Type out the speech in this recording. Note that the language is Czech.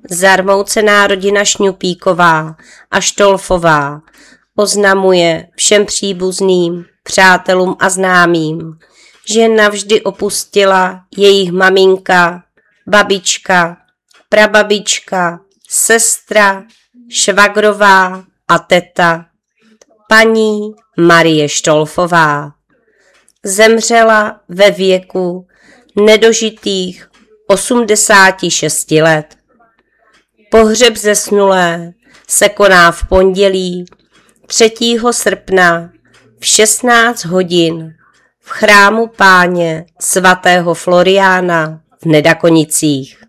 Zarmoucená rodina Šňupíková a Štolfová oznamuje všem příbuzným, přátelům a známým, že navždy opustila jejich maminka, babička, prababička, sestra, švagrová a teta, paní Marie Štolfová. Zemřela ve věku nedožitých 86 let. Pohřeb zesnulé se koná v pondělí 3. srpna v 16 hodin v chrámu Páně svatého Floriána v Nedakonicích.